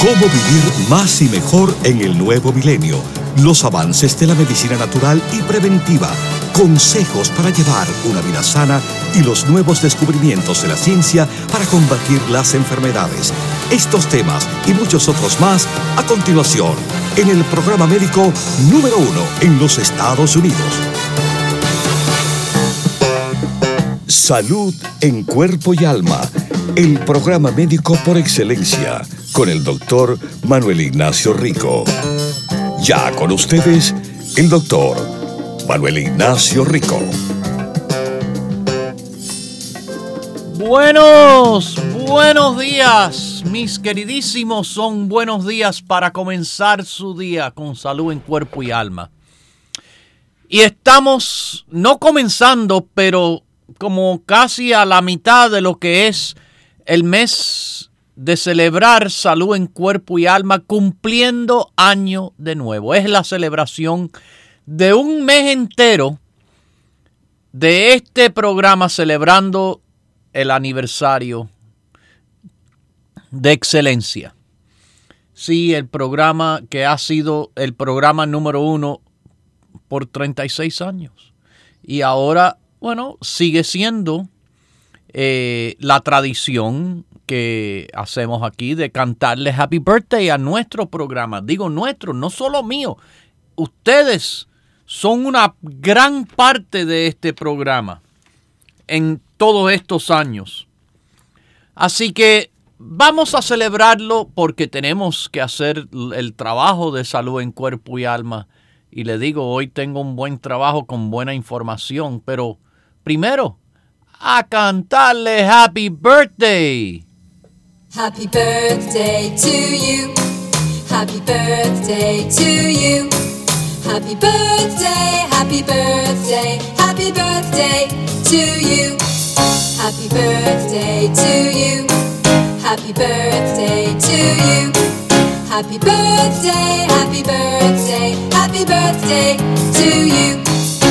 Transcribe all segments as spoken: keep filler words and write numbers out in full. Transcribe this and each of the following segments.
Cómo vivir más y mejor en el nuevo milenio. Los avances de la medicina natural y preventiva. Consejos para llevar una vida sana y los nuevos descubrimientos de la ciencia para combatir las enfermedades. Estos temas y muchos otros más a continuación en el programa médico número uno en los Estados Unidos. Salud en cuerpo y alma. El programa médico por excelencia con el doctor Manuel Ignacio Rico. Ya con ustedes, el doctor Manuel Ignacio Rico. Buenos, buenos días, mis queridísimos. Son buenos días para comenzar su día con salud en cuerpo y alma. Y estamos no comenzando, pero como casi a la mitad de lo que es el mes de celebrar salud en cuerpo y alma, cumpliendo año de nuevo. Es la celebración de un mes entero de este programa celebrando el aniversario de excelencia. Sí, el programa que ha sido el programa número uno por treinta y seis años. Y ahora, bueno, sigue siendo eh, la tradición que hacemos aquí de cantarle Happy Birthday a nuestro programa. Digo nuestro, no solo mío. Ustedes son una gran parte de este programa en todos estos años. Así que vamos a celebrarlo porque tenemos que hacer el trabajo de salud en cuerpo y alma. Y le digo, hoy tengo un buen trabajo con buena información. Pero primero, a cantarle Happy Birthday. Happy birthday to you. Happy birthday to you. Happy birthday, happy birthday, happy birthday to you. Happy birthday to you. Happy birthday to you. Happy birthday, happy birthday, happy birthday to you.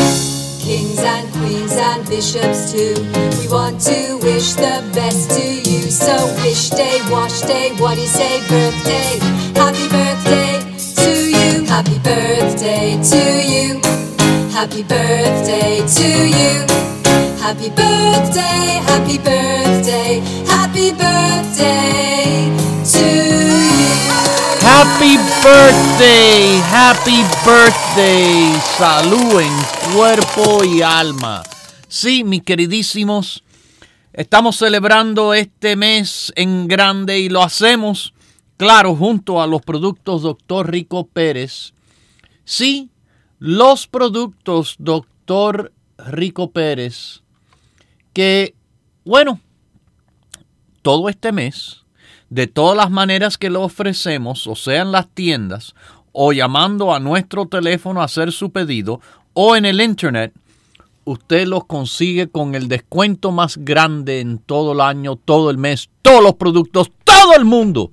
Kings and queens and bishops too, we want to wish the best to you. So wish day, wash day, what do you say? Birthday, happy birthday to you. Happy birthday to you. Happy birthday to you. Happy birthday, happy birthday, happy birthday to you. Happy birthday, happy birthday, salud en cuerpo y alma. Sí, mis queridísimos, estamos celebrando este mes en grande y lo hacemos, claro, junto a los productos doctor Rico Pérez. Sí, los productos doctor Rico Pérez, que, bueno, todo este mes, de todas las maneras que lo ofrecemos, o sea en las tiendas, o llamando a nuestro teléfono a hacer su pedido, o en el internet, usted los consigue con el descuento más grande en todo el año, todo el mes, todos los productos, todo el mundo.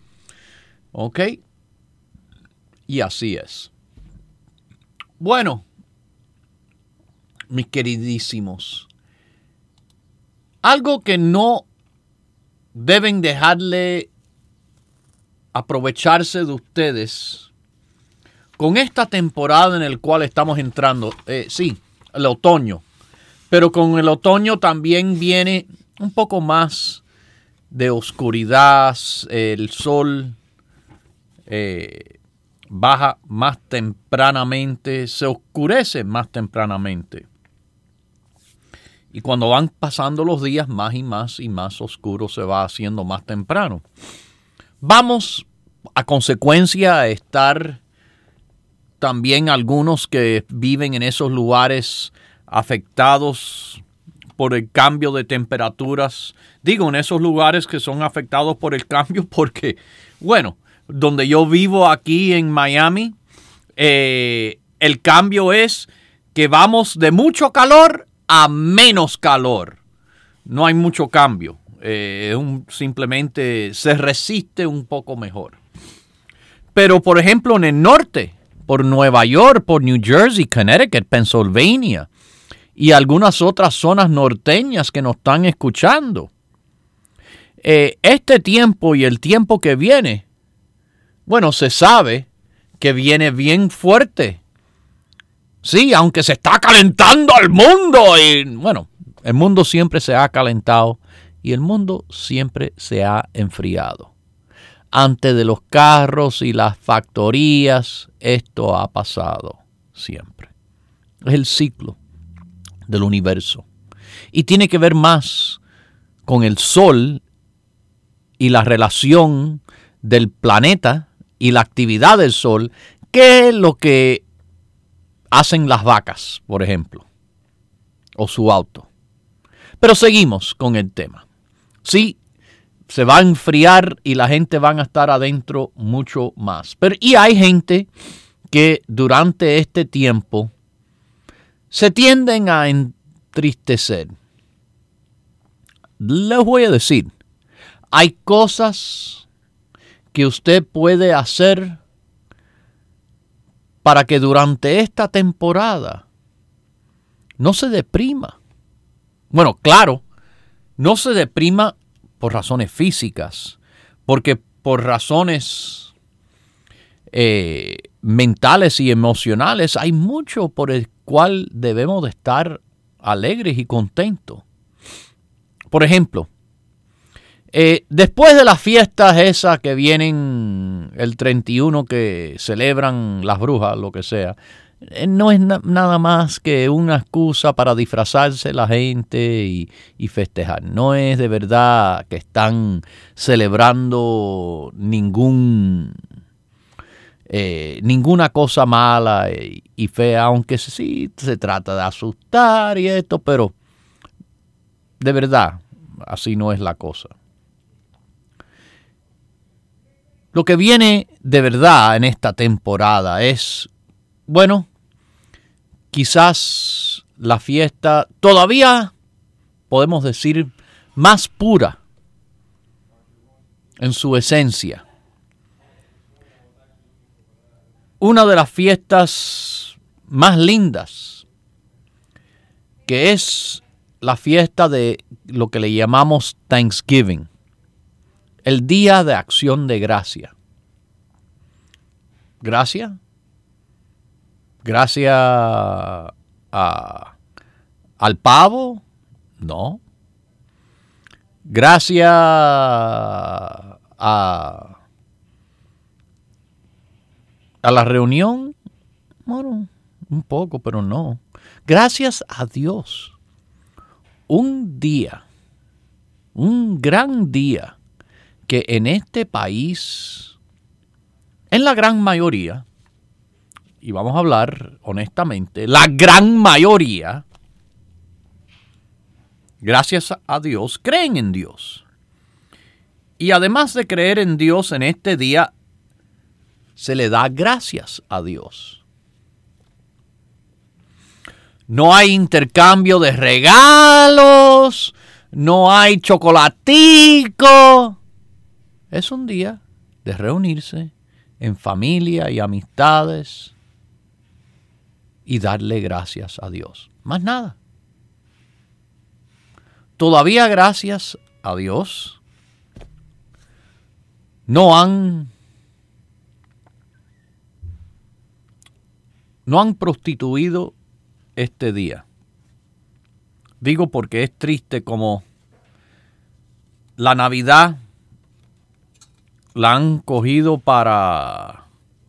¿Ok? Y así es. Bueno, mis queridísimos, algo que no deben dejarle aprovecharse de ustedes con esta temporada en la cual estamos entrando. Eh, sí, el otoño. Pero con el otoño también viene un poco más de oscuridad. El sol eh, baja más tempranamente, se oscurece más tempranamente. Y cuando van pasando los días, más y más y más oscuro se va haciendo más temprano. Vamos, a consecuencia, a estar también algunos que viven en esos lugares afectados por el cambio de temperaturas. Digo, en esos lugares que son afectados por el cambio porque, bueno, donde yo vivo aquí en Miami, eh, el cambio es que vamos de mucho calor a menos calor. No hay mucho cambio. Eh, un, simplemente se resiste un poco mejor. Pero, por ejemplo, en el norte, por Nueva York, por New Jersey, Connecticut, Pennsylvania y algunas otras zonas norteñas que nos están escuchando, eh, este tiempo y el tiempo que viene Bueno, se sabe que viene bien fuerte. Sí, aunque se está calentando el mundo. Y bueno, el mundo siempre se ha calentado y el mundo siempre se ha enfriado. Antes de los carros y las factorías, esto ha pasado siempre. Es el ciclo del universo. Y tiene que ver más con el sol y la relación del planeta y la actividad del sol que lo que hacen las vacas, por ejemplo, o su auto. Pero seguimos con el tema. Sí, se va a enfriar y la gente va a estar adentro mucho más. Pero, y hay gente que durante este tiempo se tienden a entristecer. Les voy a decir, hay cosas que usted puede hacer para que durante esta temporada no se deprima. Bueno, claro, no se deprima por razones físicas, porque por razones eh, mentales y emocionales hay mucho por el cual debemos de estar alegres y contentos. Por ejemplo, eh, después de las fiestas esas que vienen el treinta y uno que celebran las brujas, lo que sea, eh, no es na- nada más que una excusa para disfrazarse la gente y, y festejar. No es de verdad que están celebrando ningún... Eh, ninguna cosa mala y, y fea, aunque sí se trata de asustar y esto, pero de verdad, así no es la cosa. Lo que viene de verdad en esta temporada es, bueno, quizás la fiesta todavía, podemos decir, más pura en su esencia. Una de las fiestas más lindas, que es la fiesta de lo que le llamamos Thanksgiving, el Día de Acción de Gracia. ¿Gracias? ¿Gracias a, al pavo? No. ¿Gracias a... a la reunión? Bueno, un poco, pero no. Gracias a Dios. Un día, un gran día, que en este país, en la gran mayoría, y vamos a hablar honestamente, la gran mayoría, gracias a Dios, creen en Dios. Y además de creer en Dios en este día, se le da gracias a Dios. No hay intercambio de regalos, no hay chocolatico. Es un día de reunirse en familia y amistades y darle gracias a Dios. Más nada. Todavía gracias a Dios no han No han prostituido este día. Digo porque es triste como la Navidad la han cogido para...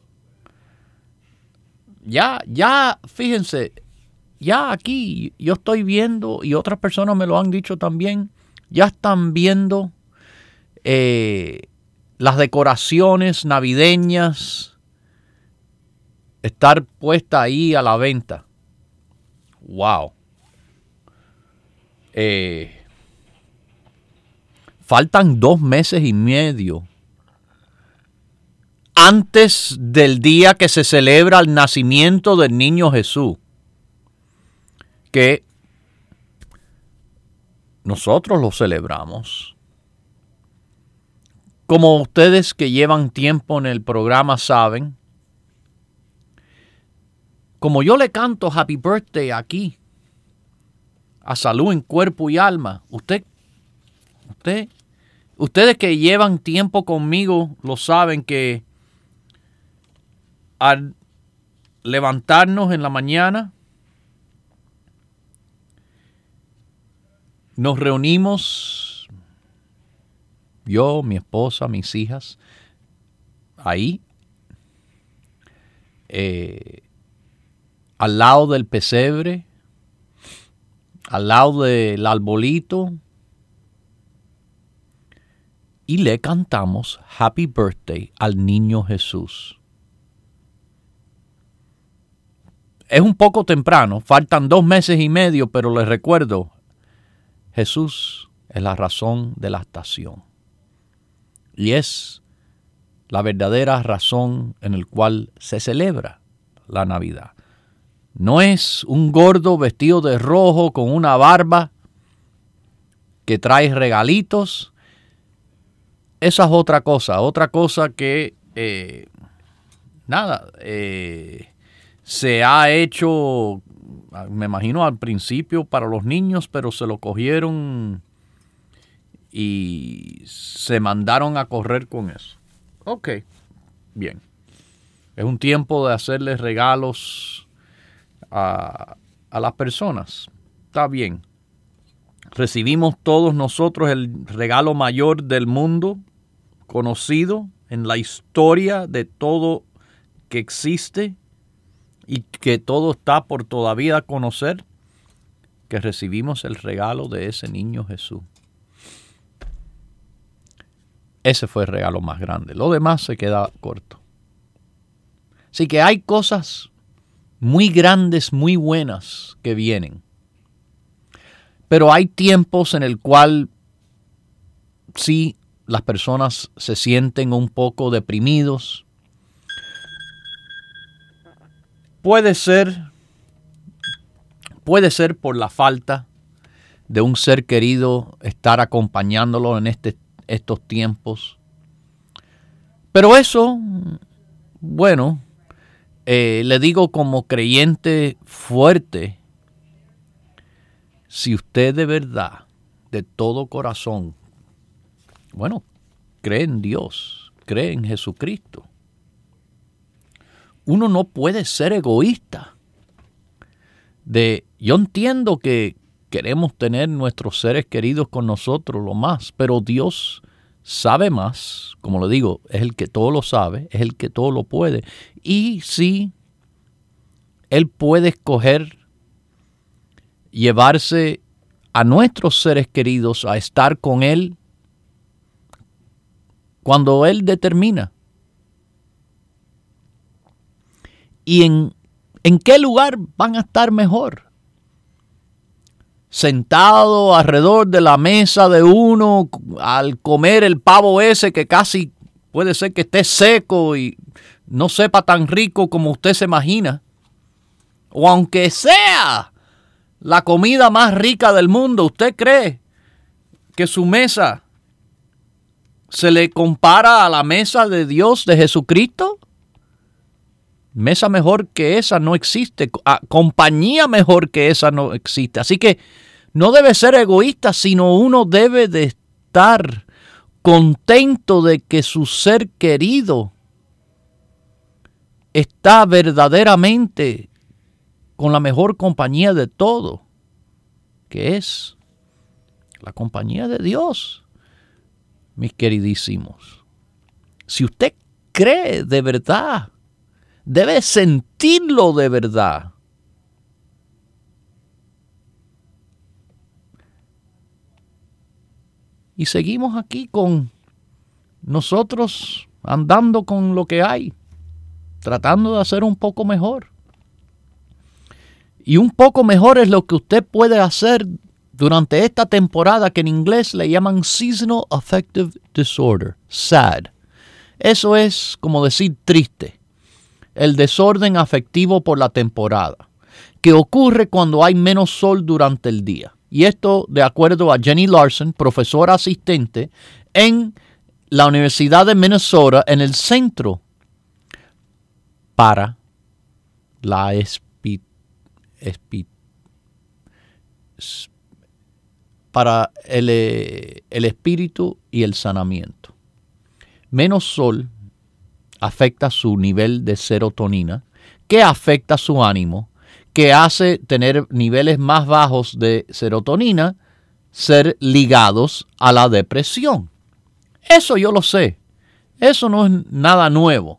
Ya, ya, fíjense, ya aquí yo estoy viendo, y otras personas me lo han dicho también, ya están viendo eh, las decoraciones navideñas estar puesta ahí a la venta. Wow. Eh, faltan dos meses y medio antes del día que se celebra el nacimiento del niño Jesús, que nosotros lo celebramos. Como ustedes que llevan tiempo en el programa saben, como yo le canto Happy Birthday aquí, a salud en cuerpo y alma, usted, usted, ustedes que llevan tiempo conmigo lo saben que al levantarnos en la mañana, nos reunimos, yo, mi esposa, mis hijas, ahí, eh, al lado del pesebre, al lado del arbolito, y le cantamos Happy Birthday al niño Jesús. Es un poco temprano, faltan dos meses y medio, pero les recuerdo, Jesús es la razón de la estación. Y es la verdadera razón en la cual se celebra la Navidad. No es un gordo vestido de rojo con una barba que trae regalitos. Esa es otra cosa, otra cosa que, eh, nada, eh, se ha hecho, me imagino al principio para los niños, pero se lo cogieron y se mandaron a correr con eso. Ok, bien. Es un tiempo de hacerles regalos a, a las personas. Está bien. Recibimos todos nosotros el regalo mayor del mundo conocido en la historia de todo que existe y que todo está por todavía conocer, que recibimos el regalo de ese niño Jesús. Ese fue el regalo más grande. Lo demás se queda corto. Así que hay cosas muy grandes, muy buenas que vienen. Pero hay tiempos en el cual sí las personas se sienten un poco deprimidos. Puede ser, puede ser por la falta de un ser querido estar acompañándolo en este, estos tiempos. Pero eso, bueno, eh, le digo como creyente fuerte, si usted de verdad, de todo corazón, bueno, cree en Dios, cree en Jesucristo, uno no puede ser egoísta. De, yo entiendo que queremos tener nuestros seres queridos con nosotros lo más, pero Dios sabe más, como le digo, es el que todo lo sabe, es el que todo lo puede. Y sí, Él puede escoger llevarse a nuestros seres queridos a estar con Él cuando Él determina. ¿Y en, en qué lugar van a estar mejor? Sentado alrededor de la mesa de uno al comer el pavo ese que casi puede ser que esté seco y no sepa tan rico como usted se imagina. O aunque sea la comida más rica del mundo, ¿usted cree que su mesa se le compara a la mesa de Dios, de Jesucristo? Mesa mejor que esa no existe. Compañía mejor que esa no existe. Así que no debe ser egoísta, sino uno debe de estar contento de que su ser querido está verdaderamente con la mejor compañía de todo, que es la compañía de Dios, mis queridísimos. Si usted cree de verdad, debe sentirlo de verdad. Y seguimos aquí con nosotros andando con lo que hay, tratando de hacer un poco mejor. Y un poco mejor es lo que usted puede hacer durante esta temporada que en inglés le llaman Seasonal Affective Disorder, S A D. Eso es como decir triste. El desorden afectivo por la temporada, que ocurre cuando hay menos sol durante el día. Y esto de acuerdo a Jenny Larson, profesora asistente en la Universidad de Minnesota, en el Centro para la espi, espi, para el, el espíritu y el sanamiento. Menos sol afecta su nivel de serotonina, que afecta su ánimo, que hace tener niveles más bajos de serotonina ser ligados a la depresión. Eso yo lo sé. Eso no es nada nuevo.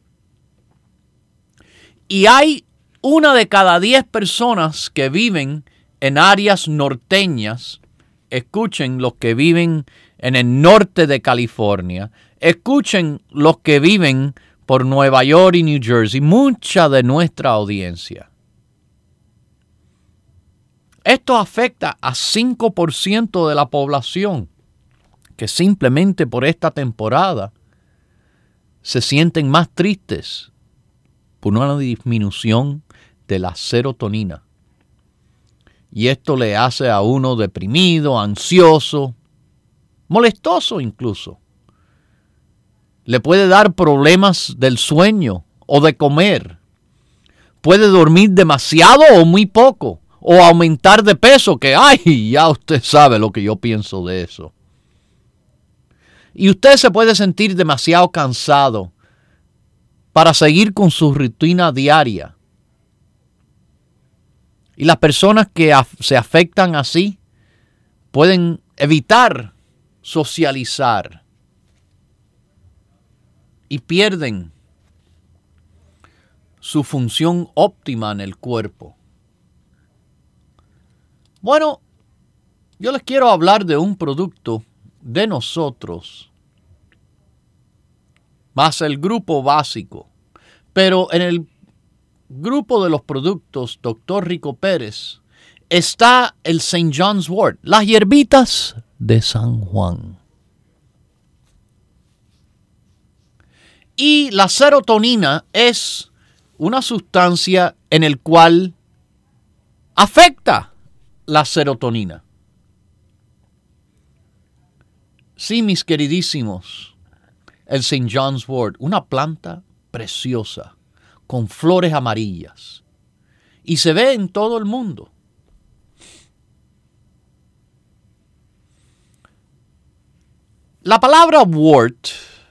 Y hay una de cada diez personas que viven en áreas norteñas. Escuchen los que viven en el norte de California. Escuchen los que viven por Nueva York y New Jersey. Mucha de nuestra audiencia. Esto afecta a cinco por ciento de la población que simplemente por esta temporada se sienten más tristes por una disminución de la serotonina. Y esto le hace a uno deprimido, ansioso, molestoso incluso. Le puede dar problemas del sueño o de comer. Puede dormir demasiado o muy poco. O aumentar de peso, que ay, ya usted sabe lo que yo pienso de eso. Y usted se puede sentir demasiado cansado para seguir con su rutina diaria. Y las personas que af- se afectan así pueden evitar socializar y pierden su función óptima en el cuerpo. Bueno, yo les quiero hablar de un producto de nosotros, más el grupo básico. Pero en el grupo de los productos doctor Rico Pérez está el Saint John's wort, las hierbitas de San Juan. Y la serotonina es una sustancia en el cual afecta la serotonina. Sí, mis queridísimos, el Saint John's wort, una planta preciosa con flores amarillas y se ve en todo el mundo. La palabra wort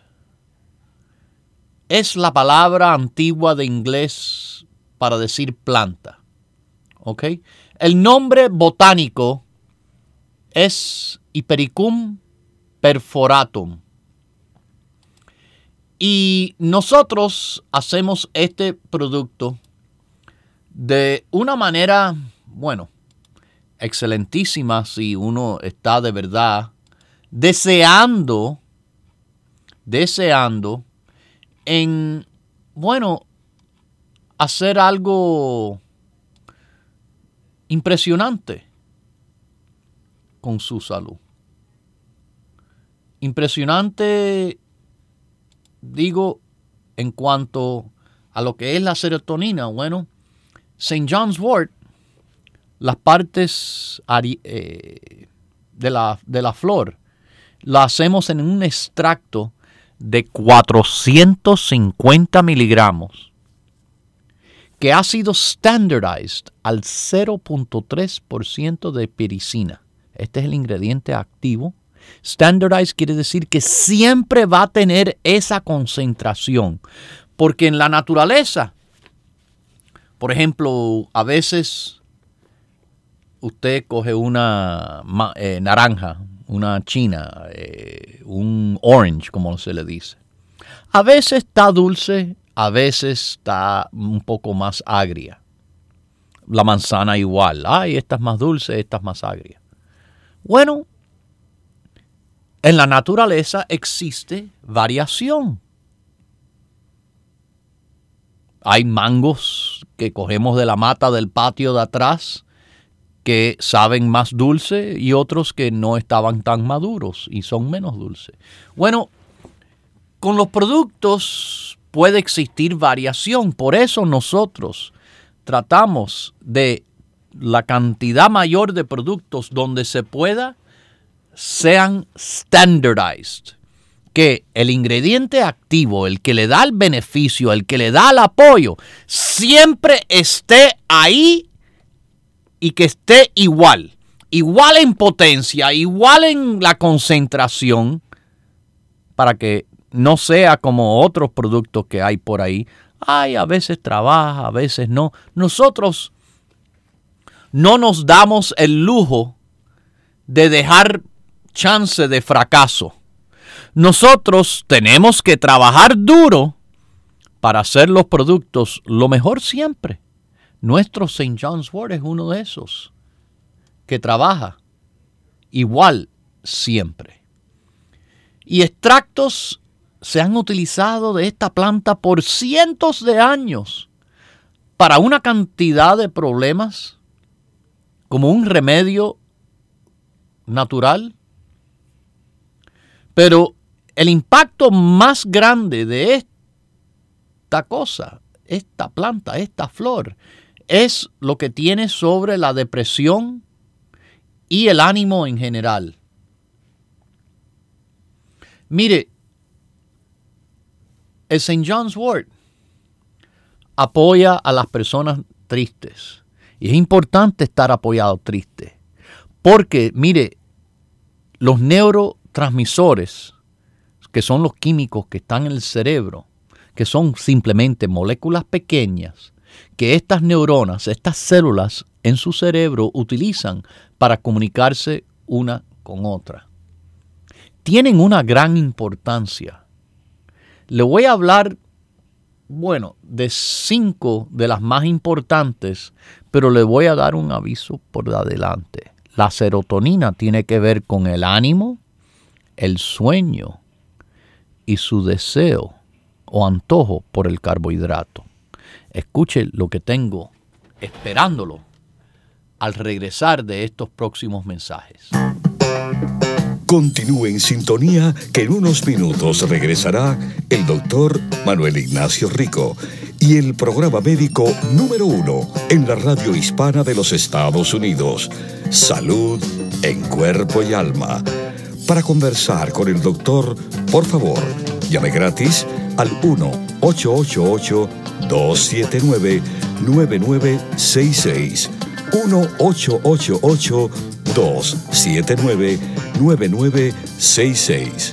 es la palabra antigua de inglés para decir planta. ¿Ok? El nombre botánico es Hipericum perforatum. Y nosotros hacemos este producto de una manera, bueno, excelentísima si uno está de verdad deseando, deseando en, bueno, hacer algo impresionante con su salud. Impresionante, digo, en cuanto a lo que es la serotonina. Bueno, Saint John's wort, las partes eh, de, la, de la flor, la hacemos en un extracto de cuatrocientos cincuenta miligramos que ha sido standardized al cero punto tres por ciento de piricina. Este es el ingrediente activo. Standardized quiere decir que siempre va a tener esa concentración. Porque en la naturaleza, por ejemplo, a veces usted coge una eh, naranja, una china, eh, un orange, como se le dice. A veces está dulce, a veces está un poco más agria. La manzana igual. Ay, esta es más dulce, esta es más agria. Bueno, en la naturaleza existe variación. Hay mangos que cogemos de la mata del patio de atrás que saben más dulce y otros que no estaban tan maduros y son menos dulces. Bueno, con los productos puede existir variación. Por eso nosotros tratamos de la cantidad mayor de productos donde se pueda sean standardized. Que el ingrediente activo, el que le da el beneficio, el que le da el apoyo, siempre esté ahí y que esté igual. Igual en potencia, igual en la concentración, para que no sea como otros productos que hay por ahí. Ay, a veces trabaja, a veces no. Nosotros no nos damos el lujo de dejar chance de fracaso. Nosotros tenemos que trabajar duro para hacer los productos lo mejor siempre. Nuestro Saint John's Wort es uno de esos que trabaja igual siempre. Y extractos se han utilizado de esta planta por cientos de años para una cantidad de problemas como un remedio natural. Pero el impacto más grande de esta cosa, esta planta, esta flor, es lo que tiene sobre la depresión y el ánimo en general. Mire, el Saint John's Wort apoya a las personas tristes. Y es importante estar apoyado triste. Porque, mire, los neurotransmisores, que son los químicos que están en el cerebro, que son simplemente moléculas pequeñas, que estas neuronas, estas células en su cerebro utilizan para comunicarse una con otra, tienen una gran importancia. Le voy a hablar, bueno, de cinco de las más importantes, pero le voy a dar un aviso por adelante. La serotonina tiene que ver con el ánimo, el sueño y su deseo o antojo por el carbohidrato. Escuche lo que tengo esperándolo al regresar de estos próximos mensajes. Continúe en sintonía que en unos minutos regresará el doctor Manuel Ignacio Rico y el programa médico número uno en la radio hispana de los Estados Unidos, Salud en Cuerpo y Alma. Para conversar con el doctor, por favor, llame gratis al uno ocho ocho ocho, dos siete nueve, nueve nueve seis seis. uno ocho ocho ocho, dos siete nueve, nueve nueve seis seis.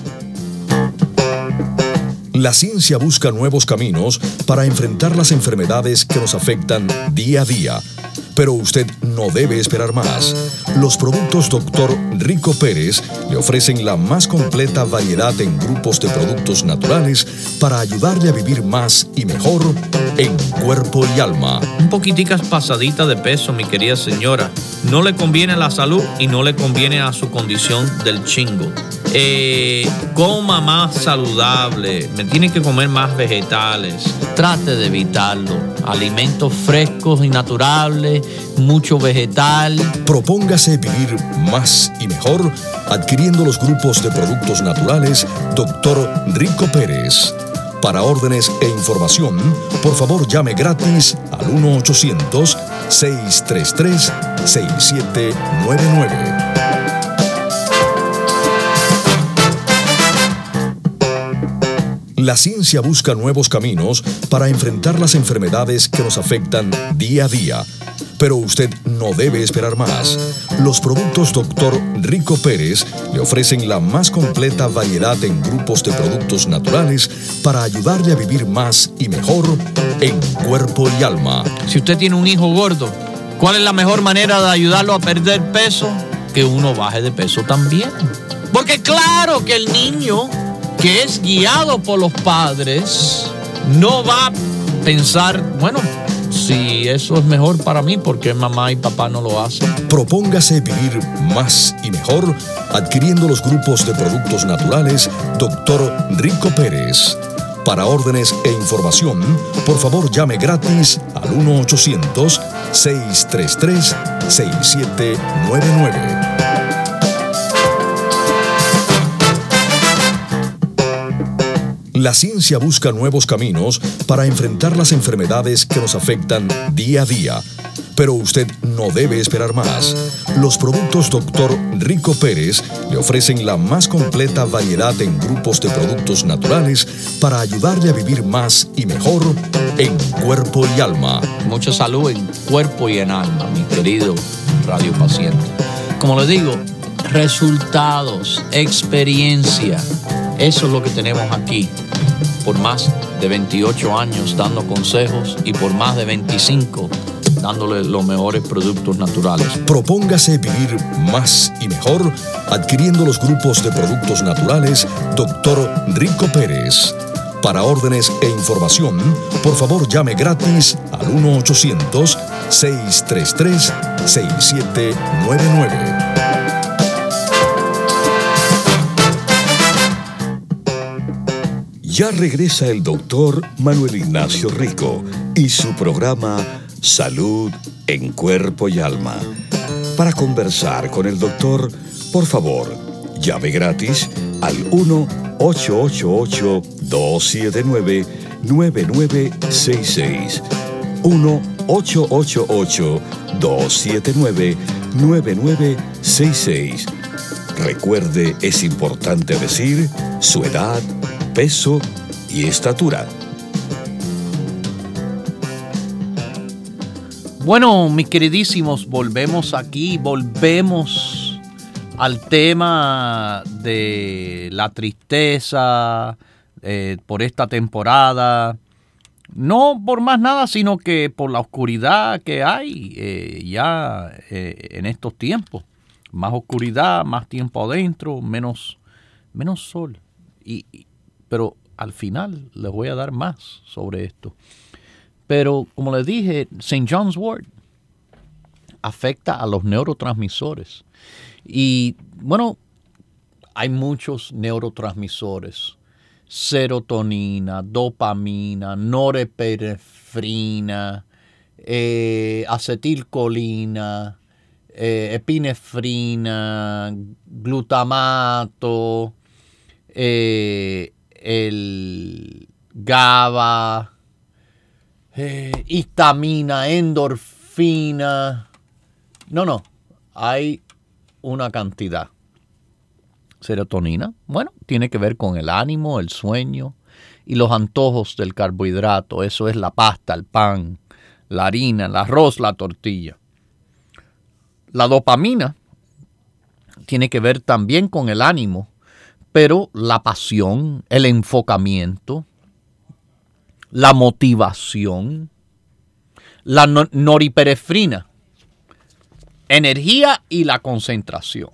La ciencia busca nuevos caminos para enfrentar las enfermedades que nos afectan día a día. Pero usted no debe esperar más. Los productos doctor Rico Pérez le ofrecen la más completa variedad en grupos de productos naturales para ayudarle a vivir más y mejor en cuerpo y alma. Un poquiticas pasadita de peso, mi querida señora. No le conviene a la salud y no le conviene a su condición del chingo. Eh, coma más saludable, me tiene que comer más vegetales. Trate de evitarlo. Alimentos frescos y naturales, mucho vegetal. Propóngase vivir más y mejor adquiriendo los grupos de productos naturales doctor Rico Pérez. Para órdenes e información, por favor llame gratis al uno ochocientos, seis tres tres, seis siete nueve nueve. La ciencia busca nuevos caminos para enfrentar las enfermedades que nos afectan día a día. Pero usted no debe esperar más. Los productos doctor Rico Pérez le ofrecen la más completa variedad en grupos de productos naturales para ayudarle a vivir más y mejor en cuerpo y alma. Si usted tiene un hijo gordo, ¿cuál es la mejor manera de ayudarlo a perder peso? Que uno baje de peso también. Porque claro que el niño que es guiado por los padres no va a pensar, bueno, si eso es mejor para mí, ¿por qué mamá y papá no lo hacen? Propóngase vivir más y mejor adquiriendo los grupos de productos naturales doctor Rico Pérez. Para órdenes e información, por favor llame gratis al uno ochocientos, seis tres tres, seis siete nueve nueve. La ciencia busca nuevos caminos para enfrentar las enfermedades que nos afectan día a día. Pero usted no debe esperar más. Los productos doctor Rico Pérez le ofrecen la más completa variedad en grupos de productos naturales para ayudarle a vivir más y mejor en cuerpo y alma. Mucha salud en cuerpo y en alma, mi querido radio paciente. Como le digo, resultados, experiencia. Eso es lo que tenemos aquí. Por más de veintiocho años dando consejos y por más de veinticinco dándole los mejores productos naturales. Propóngase vivir más y mejor adquiriendo los grupos de productos naturales doctor Rico Pérez. Para órdenes e información, por favor llame gratis al uno ochocientos, seiscientos treinta y tres, sesenta y siete noventa y nueve. Ya regresa el doctor Manuel Ignacio Rico y su programa Salud en Cuerpo y Alma. Para conversar con el doctor, por favor, llame gratis al uno ocho ocho ocho, dos siete nueve, nueve nueve seis seis. uno ocho ocho ocho, dos siete nueve, nueve nueve seis seis. Recuerde, es importante decir su edad, peso y estatura. Bueno, mis queridísimos, volvemos aquí, volvemos al tema de la tristeza eh, por esta temporada. No por más nada, sino que por la oscuridad que hay eh, ya eh, en estos tiempos. Más oscuridad, más tiempo adentro, menos, menos sol. Y, y, pero al final les voy a dar más sobre esto. Pero, como les dije, Saint John's wort afecta a los neurotransmisores. Y, bueno, hay muchos neurotransmisores. Serotonina, dopamina, norepinefrina, eh, acetilcolina, eh, epinefrina, glutamato, eh, el GABA, Eh, histamina, endorfina. No, no. Hay una cantidad. Serotonina, bueno, tiene que ver con el ánimo, el sueño y los antojos del carbohidrato. Eso es la pasta, el pan, la harina, el arroz, la tortilla. La dopamina tiene que ver también con el ánimo, pero la pasión, el enfocamiento, la motivación, la noripinefrina, energía y la concentración.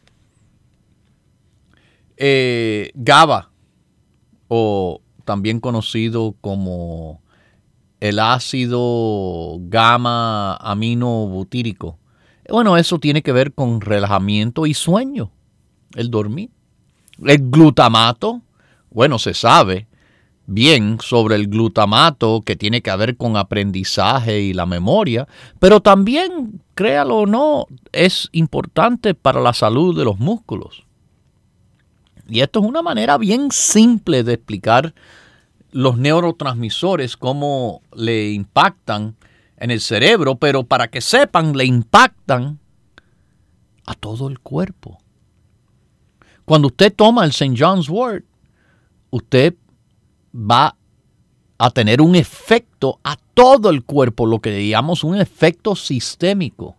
Eh, GABA, o también conocido como el ácido gamma aminobutírico. Bueno, eso tiene que ver con relajamiento y sueño, el dormir. El glutamato, bueno, se sabe bien sobre el glutamato que tiene que ver con aprendizaje y la memoria, pero también, créalo o no, es importante para la salud de los músculos. Y esto es una manera bien simple de explicar los neurotransmisores, cómo le impactan en el cerebro, pero para que sepan, le impactan a todo el cuerpo. Cuando usted toma el Saint John's wort, usted va a tener un efecto a todo el cuerpo, lo que llamamos un efecto sistémico.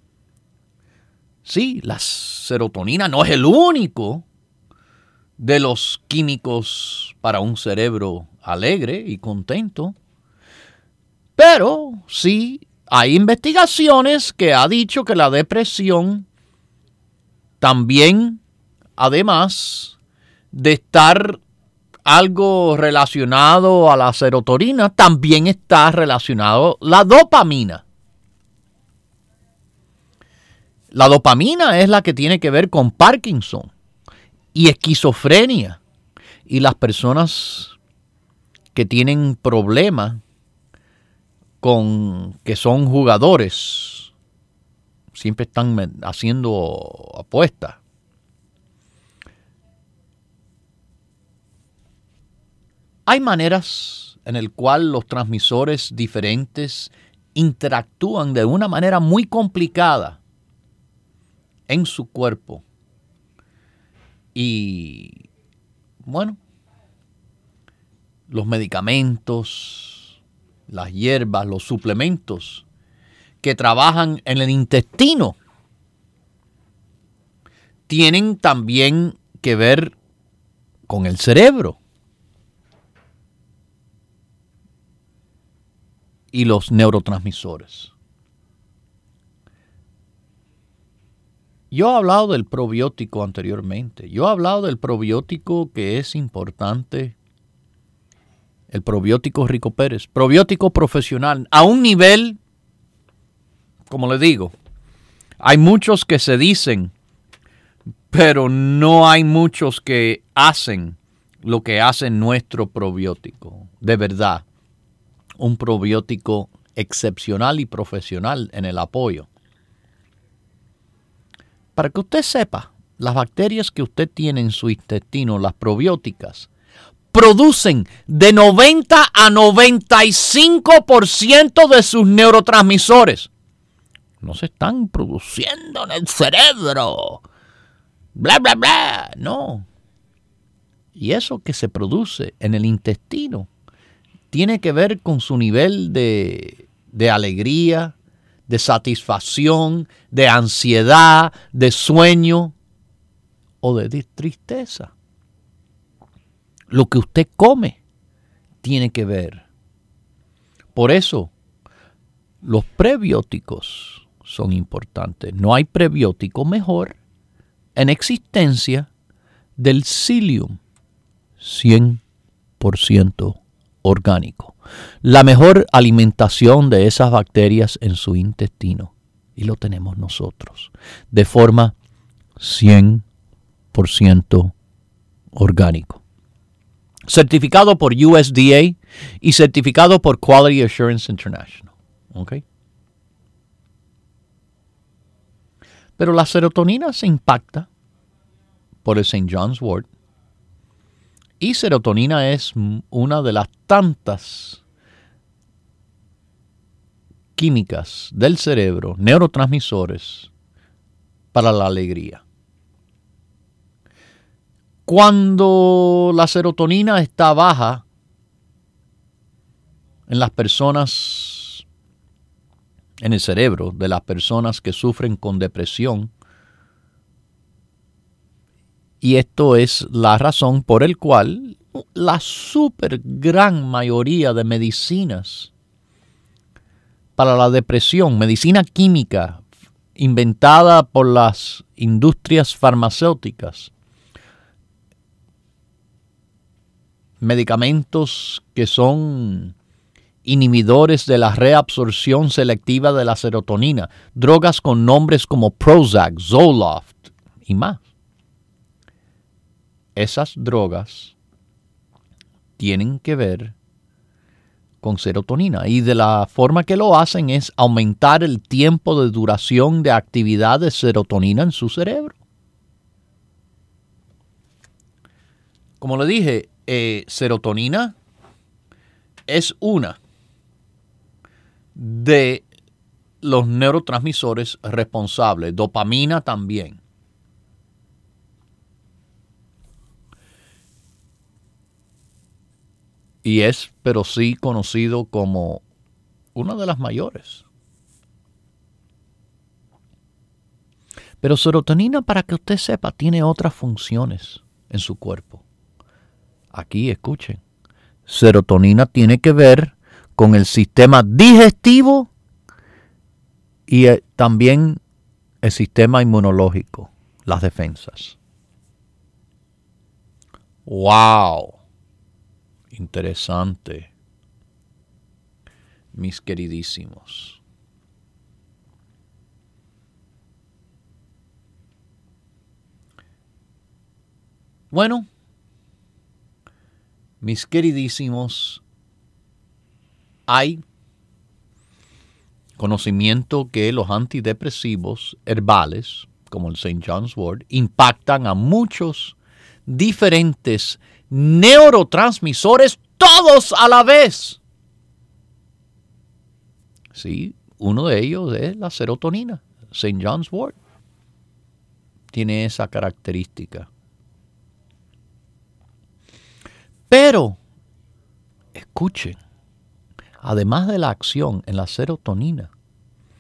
Sí, la serotonina no es el único de los químicos para un cerebro alegre y contento, pero sí hay investigaciones que ha dicho que la depresión también, además de estar algo relacionado a la serotonina, también está relacionado la dopamina. La dopamina es la que tiene que ver con Parkinson y esquizofrenia. Y las personas que tienen problemas con que son jugadores, siempre están haciendo apuestas. Hay maneras en las cuales los transmisores diferentes interactúan de una manera muy complicada en su cuerpo. Y, bueno, los medicamentos, las hierbas, los suplementos que trabajan en el intestino tienen también que ver con el cerebro y los neurotransmisores. Yo he hablado del probiótico anteriormente. Yo he hablado del probiótico que es importante, el probiótico Rico Pérez, probiótico profesional, a un nivel, como le digo, hay muchos que se dicen, pero no hay muchos que hacen lo que hace nuestro probiótico. De verdad, un probiótico excepcional y profesional en el apoyo. Para que usted sepa, las bacterias que usted tiene en su intestino, las probióticas, producen de noventa a noventa y cinco por ciento de sus neurotransmisores. No se están produciendo en el cerebro. Bla, bla, bla. No. Y eso que se produce en el intestino tiene que ver con su nivel de, de alegría, de satisfacción, de ansiedad, de sueño o de tristeza. Lo que usted come tiene que ver. Por eso, los prebióticos son importantes. No hay prebiótico mejor en existencia del psyllium, cien por ciento orgánico. La mejor alimentación de esas bacterias en su intestino. Y lo tenemos nosotros. De forma cien por ciento orgánico. Certificado por U S D A y certificado por Quality Assurance International. ¿Ok? Pero la serotonina se impacta por el Saint John's Wort. Y serotonina es una de las tantas químicas del cerebro, neurotransmisores, para la alegría. Cuando la serotonina está baja en las personas, en el cerebro de las personas que sufren con depresión, y esto es la razón por la cual la super gran mayoría de medicinas para la depresión, medicina química inventada por las industrias farmacéuticas, medicamentos que son inhibidores de la reabsorción selectiva de la serotonina, drogas con nombres como Prozac, Zoloft y más. Esas drogas tienen que ver con serotonina y de la forma que lo hacen es aumentar el tiempo de duración de actividad de serotonina en su cerebro. Como le dije, eh, serotonina es una de los neurotransmisores responsables, dopamina también. Y es, pero sí, conocido como una de las mayores. Pero serotonina, para que usted sepa, tiene otras funciones en su cuerpo. Aquí, escuchen. Serotonina tiene que ver con el sistema digestivo y eh, también el sistema inmunológico, las defensas. ¡Wow! Interesante, mis queridísimos. Bueno, mis queridísimos, hay conocimiento que los antidepresivos herbales, como el Saint John's Wort, impactan a muchos diferentes neurotransmisores, todos a la vez. Sí, uno de ellos es la serotonina. Saint John's Wort tiene esa característica. Pero, escuchen, además de la acción en la serotonina,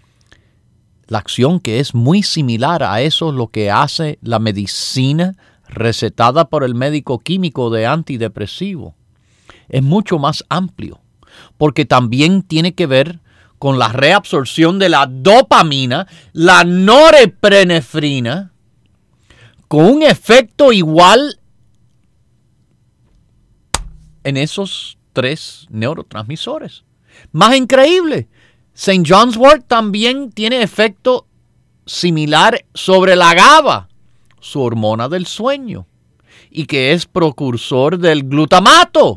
la acción que es muy similar a eso, lo que hace la medicina recetada por el médico químico de antidepresivo, es mucho más amplio, porque también tiene que ver con la reabsorción de la dopamina, la norepinefrina, con un efecto igual en esos tres neurotransmisores. Más increíble, Saint John's wort también tiene efecto similar sobre la GABA, su hormona del sueño, y que es precursor del glutamato.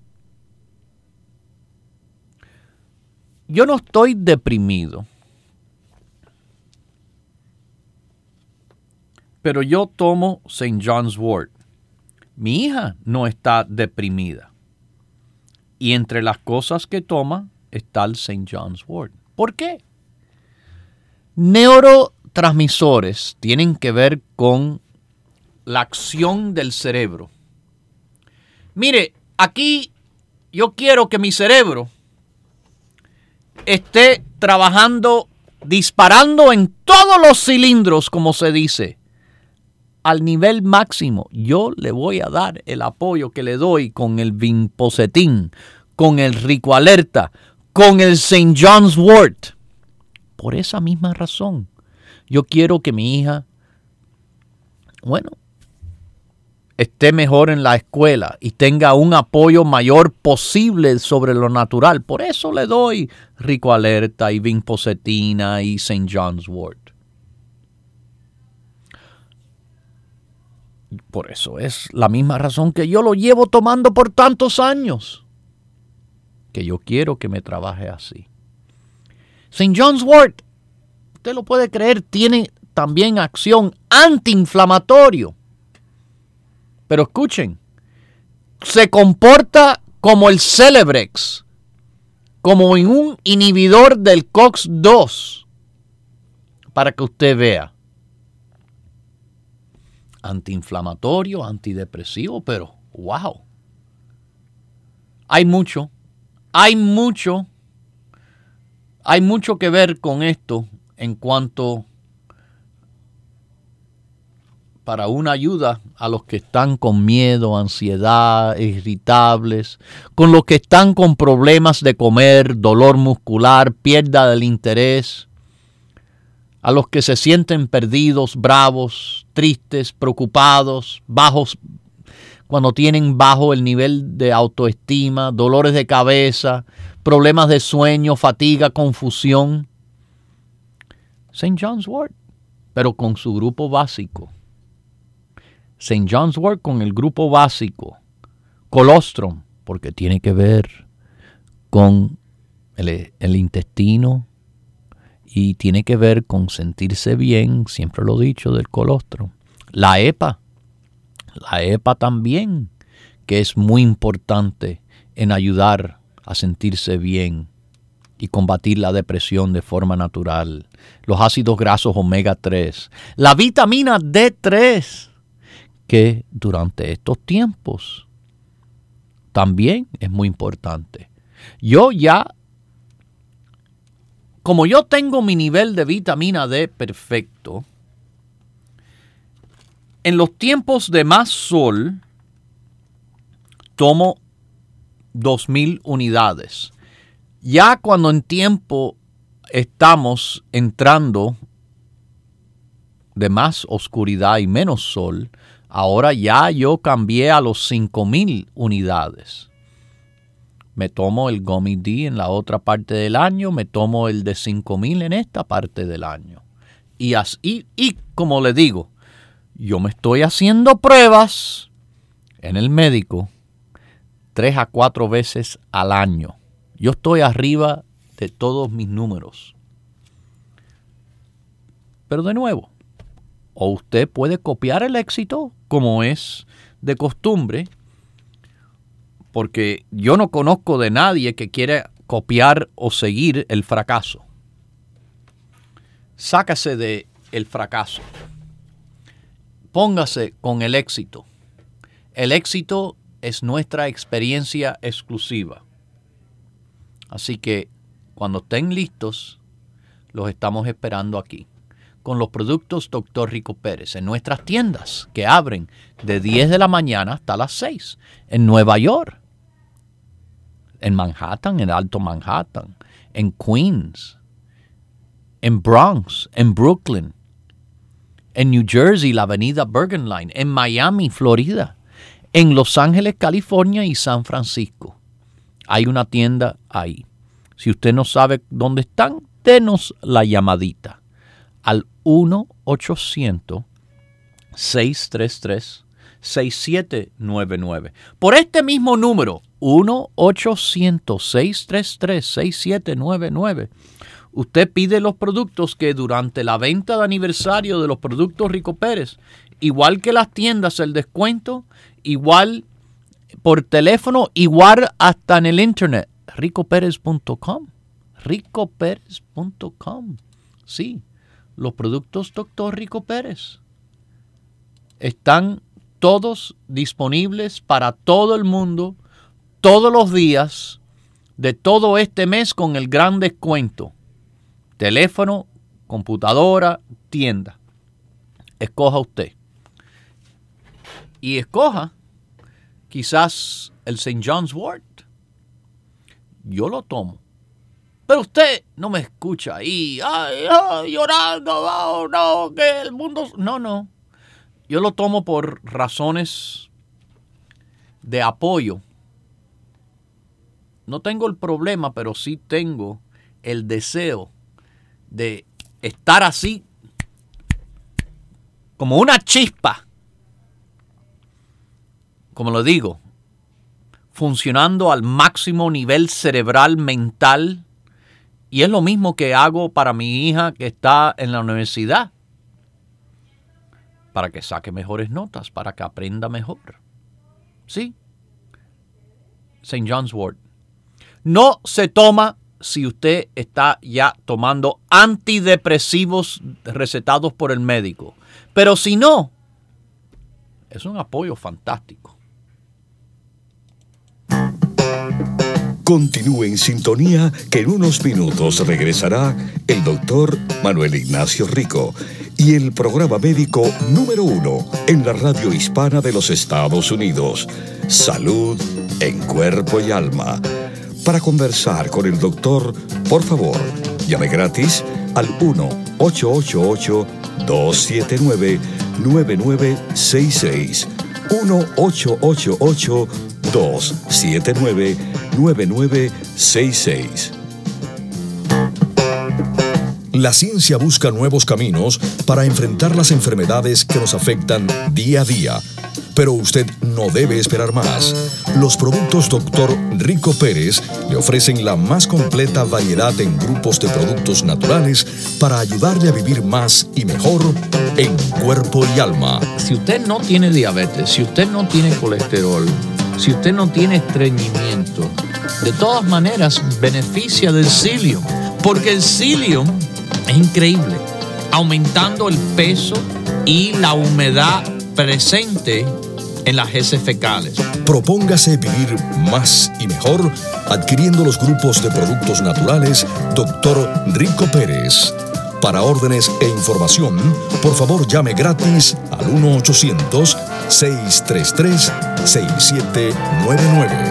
Yo no estoy deprimido, pero yo tomo Saint John's wort. Mi hija no está deprimida. Y entre las cosas que toma está el Saint John's wort. ¿Por qué? Neurotransmisores tienen que ver con la acción del cerebro. Mire, aquí yo quiero que mi cerebro esté trabajando, disparando en todos los cilindros, como se dice, al nivel máximo. Yo le voy a dar el apoyo que le doy con el vinpocetín, con el Ricoalerta, con el Saint John's wort. Por esa misma razón, yo quiero que mi hija, bueno, esté mejor en la escuela y tenga un apoyo mayor posible sobre lo natural. Por eso le doy Ricoalerta y vinpocetina y Saint John's wort. Por eso es la misma razón que yo lo llevo tomando por tantos años, que yo quiero que me trabaje así. Saint John's wort, usted lo puede creer, tiene también acción antiinflamatorio. Pero escuchen, se comporta como el Celebrex, como un inhibidor del COX dos, para que usted vea. Antiinflamatorio, antidepresivo, pero wow. Hay mucho, hay mucho, hay mucho que ver con esto en cuanto para una ayuda a los que están con miedo, ansiedad, irritables, con los que están con problemas de comer, dolor muscular, pérdida del interés, a los que se sienten perdidos, bravos, tristes, preocupados, bajos, cuando tienen bajo el nivel de autoestima, dolores de cabeza, problemas de sueño, fatiga, confusión. Saint John's wort, pero con su grupo básico. Saint John's wort con el grupo básico, colostrum, porque tiene que ver con el, el intestino y tiene que ver con sentirse bien, siempre lo he dicho, del colostrum. La EPA, la EPA también, que es muy importante en ayudar a sentirse bien y combatir la depresión de forma natural. Los ácidos grasos omega tres, la vitamina D tres, que durante estos tiempos también es muy importante. Yo ya, como yo tengo mi nivel de vitamina D perfecto, en los tiempos de más sol tomo dos mil unidades. Ya cuando en tiempo estamos entrando de más oscuridad y menos sol, ahora ya yo cambié a los cinco mil unidades. Me tomo el Gummy D en la otra parte del año, me tomo el de cinco mil en esta parte del año. Y, así, y como le digo, yo me estoy haciendo pruebas en el médico tres a cuatro veces al año. Yo estoy arriba de todos mis números. Pero de nuevo, o usted puede copiar el éxito, como es de costumbre, porque yo no conozco de nadie que quiera copiar o seguir el fracaso. Sácase de el fracaso. Póngase con el éxito. El éxito es nuestra experiencia exclusiva. Así que cuando estén listos, los estamos esperando aquí. con los productos doctor Rico Pérez en nuestras tiendas que abren de diez de la mañana hasta las seis en Nueva York, en Manhattan, en Alto Manhattan, en Queens, en Bronx, en Brooklyn, en New Jersey, la avenida Bergen Line, en Miami, Florida, en Los Ángeles, California y San Francisco. Hay una tienda ahí. Si usted no sabe dónde están, denos la llamadita al uno ochocientos, seis tres tres, seis siete nueve nueve. Por este mismo número, uno ochocientos, seis tres tres, seis siete nueve nueve, usted pide los productos que durante la venta de aniversario de los productos Rico Pérez, igual que las tiendas, el descuento, igual por teléfono, igual hasta en el internet, rico pérez punto com, rico pérez punto com. Sí, los productos doctor Rico Pérez están todos disponibles para todo el mundo, todos los días de todo este mes con el gran descuento. Teléfono, computadora, tienda. Escoja usted. Y escoja quizás el Saint John's Wort. Yo lo tomo. Pero usted no me escucha ahí, ay, ay, llorando, oh, no, que el mundo... No, no. Yo lo tomo por razones de apoyo. No tengo el problema, pero sí tengo el deseo de estar así, como una chispa, como lo digo, funcionando al máximo nivel cerebral, mental. Y es lo mismo que hago para mi hija que está en la universidad, para que saque mejores notas, para que aprenda mejor. Sí. Saint John's Wort. No se toma si usted está ya tomando antidepresivos recetados por el médico. Pero si no, es un apoyo fantástico. Continúe en sintonía que en unos minutos regresará el doctor Manuel Ignacio Rico y el programa médico número uno en la radio hispana de los Estados Unidos, Salud en Cuerpo y Alma. Para conversar con el doctor, por favor, llame gratis al uno ocho ocho ocho, dos siete nueve, nueve nueve seis seis, uno ocho ocho ocho, dos siete nueve, nueve nueve seis seis. La ciencia busca nuevos caminos para enfrentar las enfermedades que nos afectan día a día. Pero usted no debe esperar más. Los productos doctor Rico Pérez le ofrecen la más completa variedad en grupos de productos naturales para ayudarle a vivir más y mejor en cuerpo y alma. Si usted no tiene diabetes, si usted no tiene colesterol, si usted no tiene estreñimiento, de todas maneras beneficia del psyllium, porque el psyllium es increíble, aumentando el peso y la humedad presente en las heces fecales. Propóngase vivir más y mejor adquiriendo los grupos de productos naturales doctor Rico Pérez. Para órdenes e información, por favor llame gratis al uno ochocientos, seis tres tres, seis siete nueve nueve.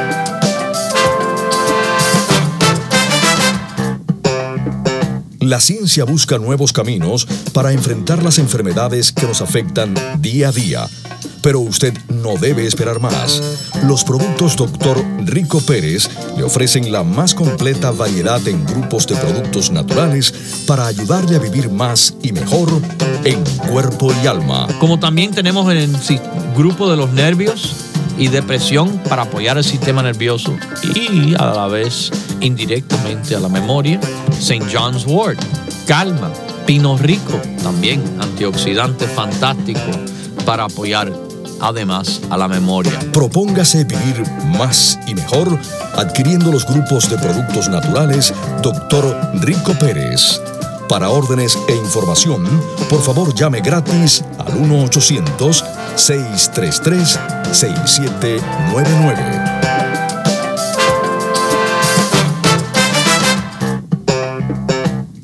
La ciencia busca nuevos caminos para enfrentar las enfermedades que nos afectan día a día. Pero usted no debe esperar más. Los productos doctor Rico Pérez le ofrecen la más completa variedad en grupos de productos naturales para ayudarle a vivir más y mejor en cuerpo y alma. Como también tenemos el grupo de los nervios y depresión para apoyar el sistema nervioso y a la vez indirectamente a la memoria. Saint John's Wort, calma, pino rico, también antioxidante fantástico para apoyar además a la memoria. Propóngase vivir más y mejor adquiriendo los grupos de productos naturales doctor Rico Pérez. Para órdenes e información, por favor llame gratis al uno ochocientos, seis tres tres, seis siete nueve nueve.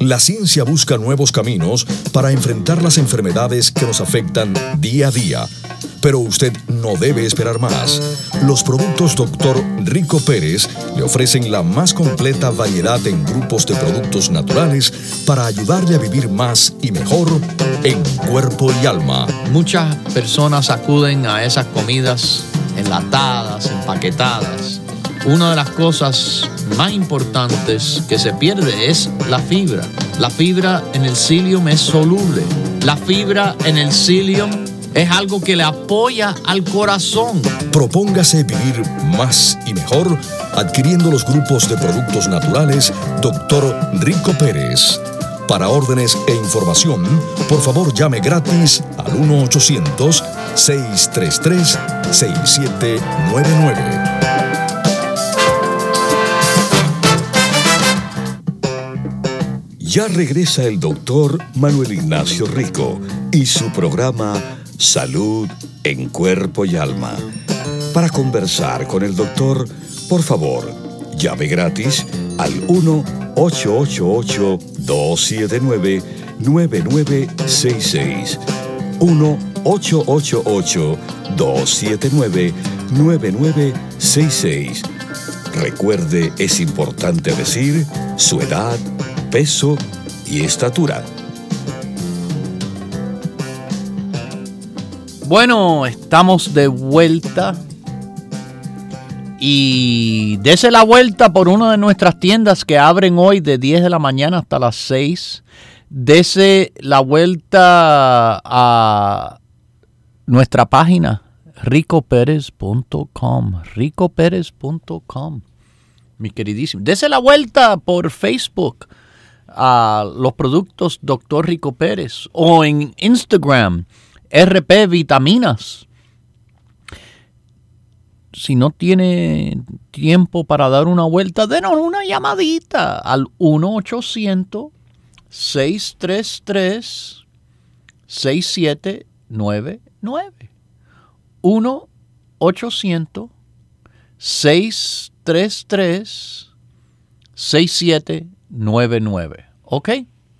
La ciencia busca nuevos caminos para enfrentar las enfermedades que nos afectan día a día. Pero usted no debe esperar más. Los productos doctor Rico Pérez le ofrecen la más completa variedad en grupos de productos naturales para ayudarle a vivir más y mejor en cuerpo y alma. Muchas personas acuden a esas comidas enlatadas, empaquetadas. Una de las cosas más importantes que se pierde es la fibra. La fibra en el psyllium es soluble. La fibra en el psyllium es algo que le apoya al corazón. Propóngase vivir más y mejor adquiriendo los grupos de productos naturales doctor Rico Pérez. Para órdenes e información, por favor llame gratis al uno ochocientos, seis tres tres, seis siete nueve nueve. Ya regresa el doctor Manuel Ignacio Rico y su programa Salud en Cuerpo y Alma. Para conversar con el doctor, por favor, llame gratis al uno ocho ocho ocho, dos siete nueve, nueve nueve seis seis. uno ocho ocho ocho, dos siete nueve, nueve nueve seis seis. Recuerde, es importante decir su edad, peso y estatura. Bueno, estamos de vuelta y dese la vuelta por una de nuestras tiendas que abren hoy de diez de la mañana hasta las seis. Dese la vuelta a nuestra página rico pérez punto com, rico pérez punto com, mi queridísimo. Dese la vuelta por Facebook a los productos doctor Rico Pérez o en Instagram R P Vitaminas. Si no tiene tiempo para dar una vuelta, denos una llamadita al uno ochocientos, seis tres tres, seis siete nueve nueve. uno ochocientos, seis tres tres, seis siete nueve nueve. ¿Ok?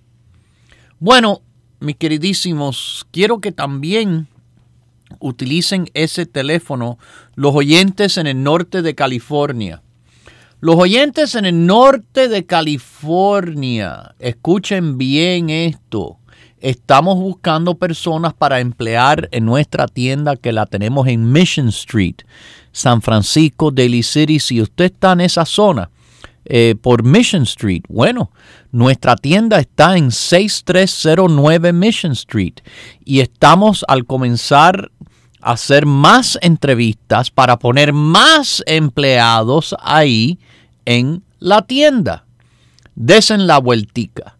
Bueno, mis queridísimos, quiero que también utilicen ese teléfono los oyentes en el norte de California. Los oyentes en el norte de California, escuchen bien esto. Estamos buscando personas para emplear en nuestra tienda que la tenemos en Mission Street, San Francisco, Daly City. Si usted está en esa zona, eh, por Mission Street, bueno, nuestra tienda está en seis tres cero nueve Mission Street y estamos al comenzar a hacer más entrevistas para poner más empleados ahí en la tienda. Desen la vueltica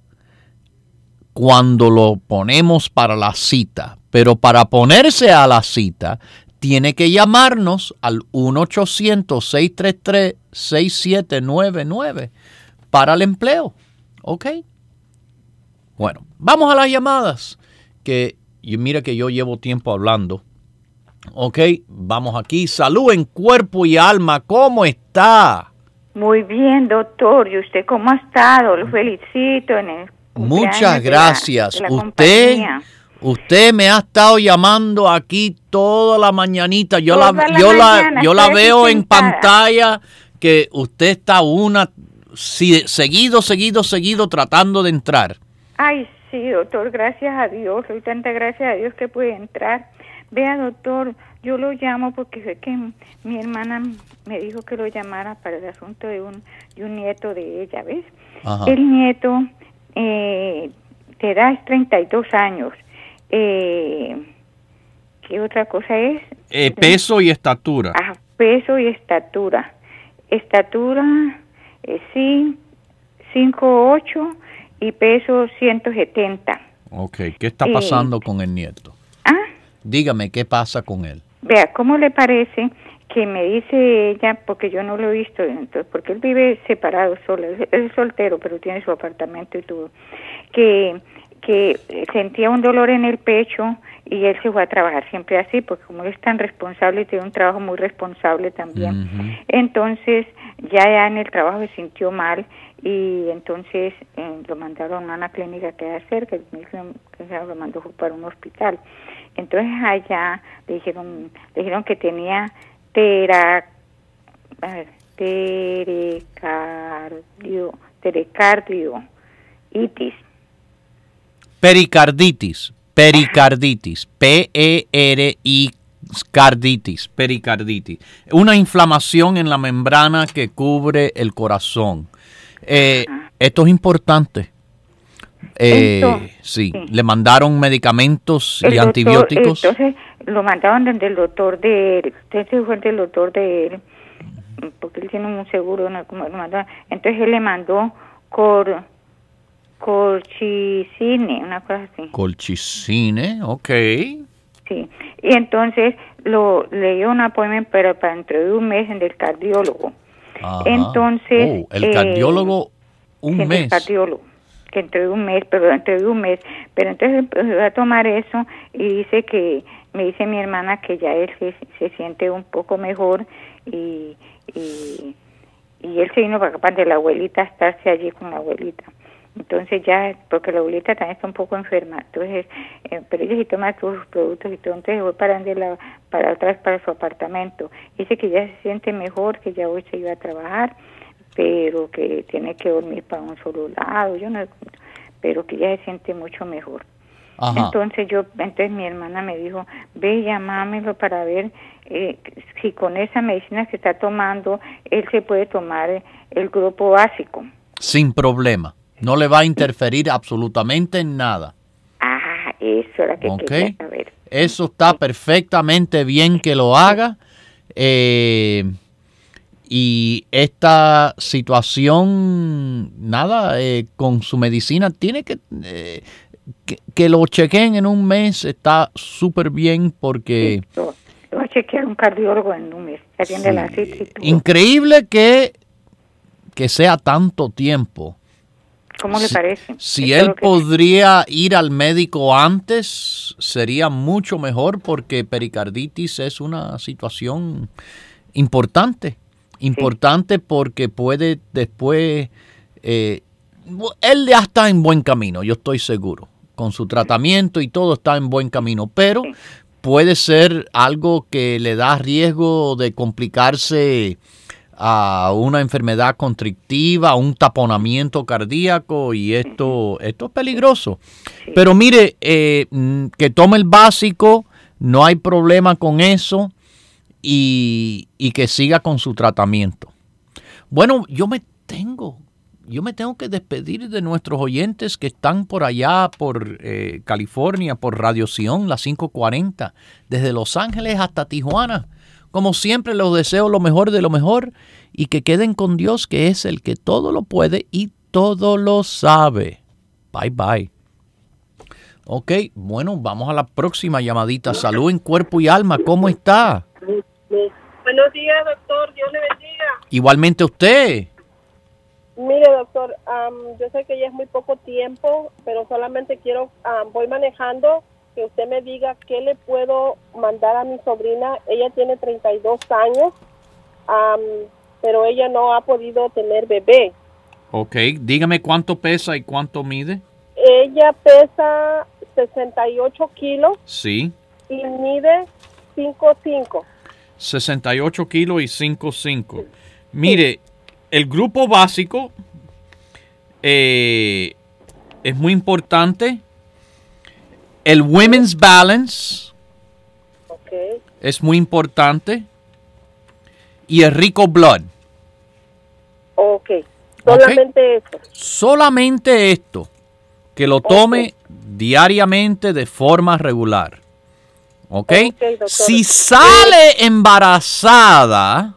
cuando lo ponemos para la cita, pero para ponerse a la cita tiene que llamarnos al uno ochocientos, seis tres tres, seis siete nueve nueve para el empleo. ¿Ok? Bueno, vamos a las llamadas, que y mira que yo llevo tiempo hablando. Ok, vamos aquí. Salud en cuerpo y alma. ¿Cómo está? Muy bien, doctor. ¿Y usted cómo ha estado? Lo felicito en el Muchas gracias. De la, de la usted, compañía. usted me ha estado llamando aquí toda la mañanita. Yo Toda la, la yo mañana, la, yo la estoy veo en sentada. pantalla que usted está una si, seguido, seguido, seguido tratando de entrar. Ay, sí, doctor, gracias a Dios. Doy tanta gracias a Dios que pude entrar. Vea, doctor, yo lo llamo porque sé que mi hermana me dijo que lo llamara para el asunto de un, de un nieto de ella, ¿ves? Ajá. El nieto eh, de edad es treinta y dos años. Eh, ¿Qué otra cosa es? Eh, peso y estatura. Ah, peso y estatura. Estatura, eh, sí, cinco ocho y peso ciento setenta. Ok, ¿qué está pasando eh, con el nieto? ¿Ah? Dígame, ¿qué pasa con él? Vea, ¿cómo le parece que me dice ella, porque yo no lo he visto, entonces, porque él vive separado solo, él es soltero, pero tiene su apartamento y todo, que, que sentía un dolor en el pecho y él se fue a trabajar siempre así, porque como él es tan responsable y tiene un trabajo muy responsable también. Uh-huh. Entonces, ya, ya en el trabajo se sintió mal y entonces eh, lo mandaron a una clínica que hay cerca, lo mandó para un hospital. Entonces allá le dijeron, le dijeron que tenía tera, a ver, terecardio, terecardioitis. Pericarditis, pericarditis, P E R I carditis, pericarditis. Una inflamación en la membrana que cubre el corazón. Eh, esto es importante. Eh, Esto, sí. sí, le mandaron medicamentos el y doctor, antibióticos. Entonces lo mandaron desde el doctor de él. Usted se fue del doctor de él, porque él tiene un seguro. ¿No? Como lo mandó. Entonces él le mandó cor, colchicine, una cosa así. Colchicine, ok. Sí, y entonces lo le dio un appointment pero para dentro de un mes en el cardiólogo. Ajá. Entonces oh, el cardiólogo eh, un sí, mes. El cardiólogo, que dentro de un mes, pero dentro de un mes, pero entonces va a tomar eso y dice que, me dice mi hermana que ya él se, se siente un poco mejor y, y, y él se vino para acá de la abuelita a estarse allí con la abuelita. Entonces ya, porque la abuelita también está un poco enferma, entonces, eh, pero ella sí toma todos sus productos y todo, entonces voy para, de la, para atrás para su apartamento. Dice que ya se siente mejor, que ya hoy se iba a trabajar, pero que tiene que dormir para un solo lado, yo no, pero que ya se siente mucho mejor. Ajá. Entonces yo, entonces mi hermana me dijo, ve, llamámelo para ver eh, si con esa medicina que está tomando, él se puede tomar el grupo básico. Sin problema. No le va a interferir absolutamente en nada. Ah, eso era que okay. quería saber. Eso está perfectamente bien que lo haga. Eh, y esta situación, nada, eh, con su medicina, tiene que, eh, que... Que lo chequeen en un mes, está súper bien porque... Sí, lo, lo va a chequear un cardiólogo en un mes. Sí. La cita y todo. Increíble que, que sea tanto tiempo. ¿Cómo le parece? Si él podría ir al médico antes, sería mucho mejor porque pericarditis es una situación importante. Importante sí. Porque puede después... Eh, él ya está en buen camino, yo estoy seguro. Con su tratamiento y todo está en buen camino. Pero sí. Puede ser algo que le da riesgo de complicarse a una enfermedad constrictiva, un taponamiento cardíaco y esto, esto es peligroso. Sí. Pero mire, eh, que tome el básico, no hay problema con eso y, y que siga con su tratamiento. Bueno, yo me tengo, yo me tengo que despedir de nuestros oyentes que están por allá, por eh, California, por Radio Sion, las cinco cuarenta, desde Los Ángeles hasta Tijuana. Como siempre, les deseo lo mejor de lo mejor y que queden con Dios, que es el que todo lo puede y todo lo sabe. Bye, bye. Ok, bueno, vamos a la próxima llamadita. Salud en cuerpo y alma. ¿Cómo está? Buenos días, doctor. Dios le bendiga. Igualmente usted. Mire, doctor, um, yo sé que ya es muy poco tiempo, pero solamente quiero, um, voy manejando, que usted me diga qué le puedo mandar a mi sobrina. Ella tiene treinta y dos años, um, pero ella no ha podido tener bebé. Ok, dígame cuánto pesa y cuánto mide. Ella pesa sesenta y ocho kilos. Sí. Y mide cinco cinco. sesenta y ocho kilos y cinco cinco. Mire, sí. El grupo básico eh, es muy importante. El Women's Balance okay. es muy importante. Y el Rico Blood. Ok. Solamente okay. esto. Solamente esto. Que lo tome okay. diariamente de forma regular. ¿Ok? okay si sale embarazada,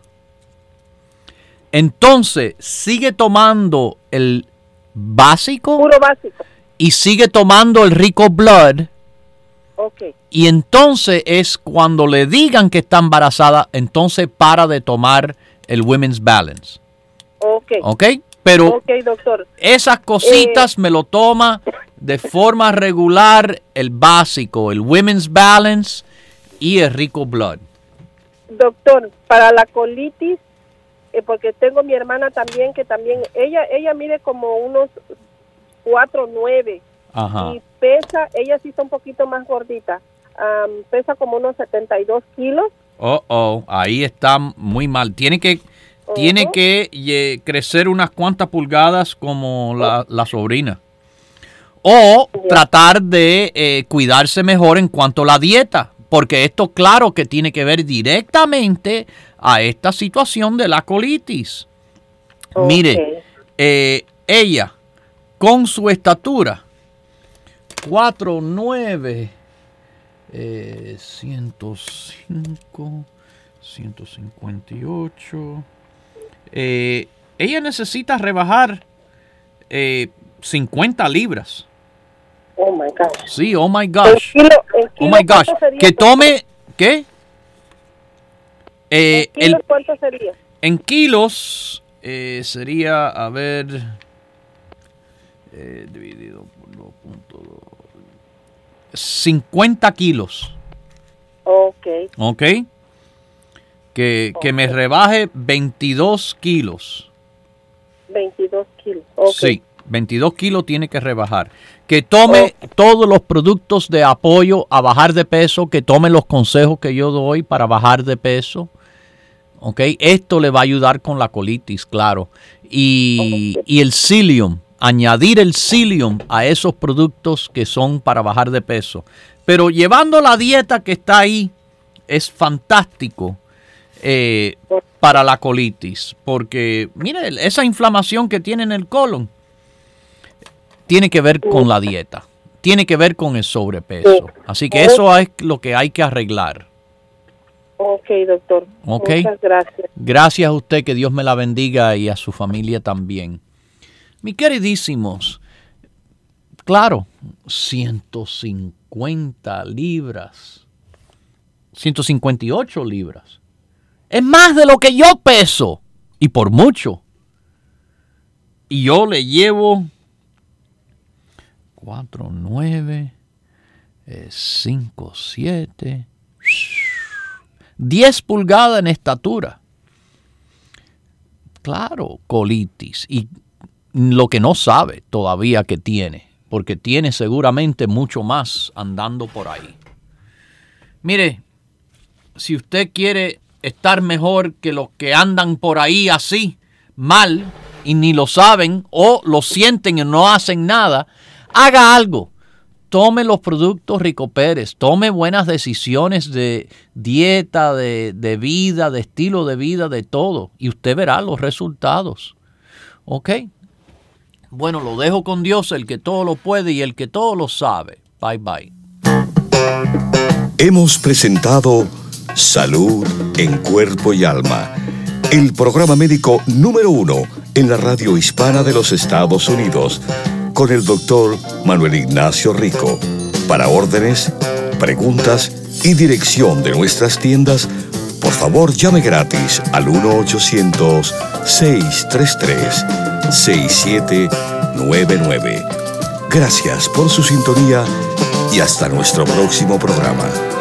entonces sigue tomando el básico. Puro básico. Y sigue tomando el Rico Blood. Ok. Y entonces es cuando le digan que está embarazada, entonces para de tomar el Women's Balance. Ok. ¿Ok? Pero Ok, doctor. esas cositas me lo toma de forma regular el básico, el Women's Balance y el Rico Blood. Doctor, para la colitis, eh, porque tengo mi hermana también, que también, ella ella mide como unos cuatro nueve Ajá. y pesa, ella sí está un poquito más gordita, um, pesa como unos setenta y dos kilos. Oh, oh, ahí está muy mal. Tiene que, uh-huh. tiene que eh, crecer unas cuantas pulgadas como la, la sobrina. O yeah. tratar de eh, cuidarse mejor en cuanto a la dieta. Porque esto claro que tiene que ver directamente a esta situación de la colitis. Okay. Mire, eh, ella con su estatura, cuatro nueve, eh, ciento cinco, ciento cincuenta y ocho, eh, ella necesita rebajar eh, cincuenta libras. Oh my gosh. Sí, oh my gosh. El kilo, el kilo, oh my gosh. Que tome, ¿qué? Eh, ¿En kilos el, cuánto sería? En kilos eh, sería, a ver, eh, dividido por dos punto dos, cincuenta kilos. Ok. Ok. Que, que me rebaje veintidós kilos. veintidós kilos. Okay. Sí, veintidós kilos tiene que rebajar. Que tome oh. todos los productos de apoyo a bajar de peso, que tome los consejos que yo doy para bajar de peso. ¿Ok? Esto le va a ayudar con la colitis, claro. Y, okay. y el psyllium, añadir el psyllium a esos productos que son para bajar de peso. Pero llevando la dieta que está ahí, es fantástico eh, para la colitis. Porque, mire, esa inflamación que tiene en el colon tiene que ver con la dieta, tiene que ver con el sobrepeso. Así que eso es lo que hay que arreglar. Ok, doctor. Okay. Muchas gracias. Gracias a usted, que Dios me la bendiga y a su familia también. Mis queridísimos, claro, ciento cincuenta libras, ciento cincuenta y ocho libras. Es más de lo que yo peso, y por mucho. Y yo le llevo cuatro, nueve, cinco, siete, diez pulgadas en estatura. Claro, colitis. Y lo que no sabe todavía que tiene, porque tiene seguramente mucho más andando por ahí. Mire, si usted quiere estar mejor que los que andan por ahí así, mal, y ni lo saben, o lo sienten y no hacen nada, haga algo. Tome los productos Rico Pérez. Tome buenas decisiones de dieta, de, de vida, de estilo de vida, de todo. Y usted verá los resultados. ¿Ok? Bueno, lo dejo con Dios, el que todo lo puede y el que todo lo sabe. Bye, bye. Hemos presentado Salud en Cuerpo y Alma, el programa médico número uno en la radio hispana de los Estados Unidos, con el doctor Manuel Ignacio Rico. Para órdenes, preguntas y dirección de nuestras tiendas, por favor llame gratis al uno ochocientos, seis tres tres, seis siete nueve nueve. Gracias por su sintonía y hasta nuestro próximo programa.